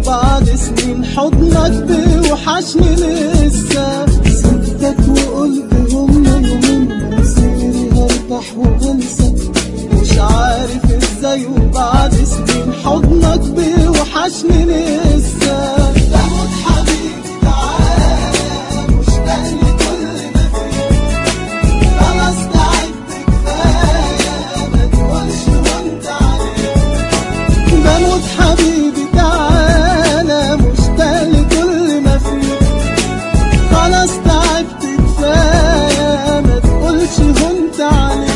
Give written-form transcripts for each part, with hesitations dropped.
وبعد سنين حضنك بيوحشني لسه. سبتك وقلت هما يومين مصيري هرتاح وانسى، مش عارف ازاي وبعد سنين حضنك بيوحشني لسه. بموت حبيبي تعالى مشتاق لكل ما فيك، خلاص تعبت كفاية ما تقولش وانت عليك. بموت حبيبي تعالى مشتاق لكل ما فيك، خلاص تعبت كفاية ما تقولش وانت عليك.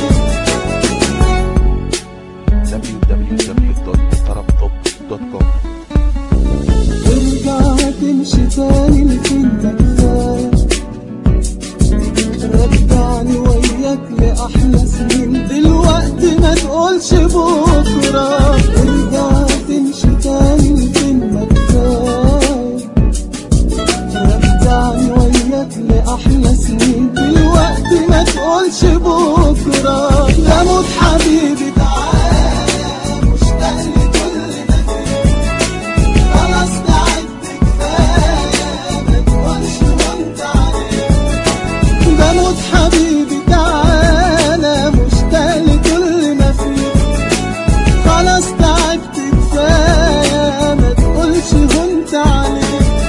www.tarabtop.com. ارجع تمشي تاني لفين كفاية، رجعني وياك لأحلى سنين دلوقتي ما تقولش بكرة. ارجع تمشي تاني لفين كفاية، رجعني وياك لأحلى سنين دلوقتي ما تقولش بكرة. بموت حبيبي تعالى مشتاق لكل ما فيك، خلاص تعبت كفاية ما تقولش وانت عليك. بموت حبيبي تعالى مشتاق لكل ما فيك، خلاص تعبت كفاية ما تقولش وانت عليك.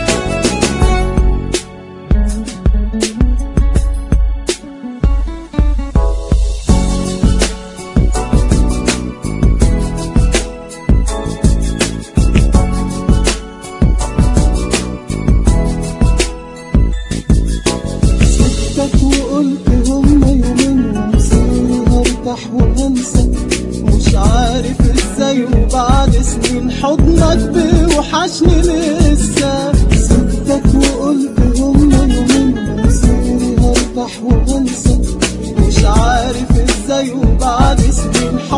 سبتك وقلت هما يومين ومصيري هرتاح وانسى، مش عارف ازاي وبعد سنين حضنك بيوحشني لسه. سبتك وقلت هما يومين ومصيري هرتاح وانسى، مش عارف ازاي وبعد سنين